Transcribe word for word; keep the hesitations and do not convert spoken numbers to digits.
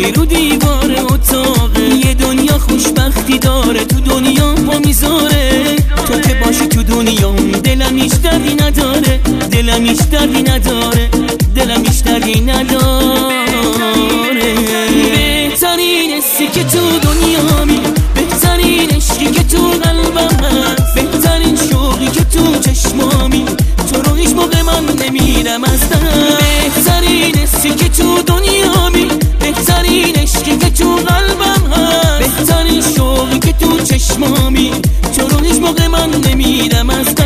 نوشته رو دیوار اتاقه. یه دنیا خوشبختی داره تو دنیا با میذاره. تو که باشی تو دنیا دلم هیچ دردی نداره، دلم هیچ دردی نداره، دلم هیچ دردی نداره. بهترین حسی که تو دنیامی، بهترین عشقی که تو قلبم هست، بهترین شوقی که تو چشمامی، تو رو هیچ موقع من نمیرم از دست. بهترین حسی که تو دنیامی، بهترین عشقی که تو قلبم هست، بهترین شوقی که تو چشمامی، تو رو هیچ موقع من نمیرم از دست.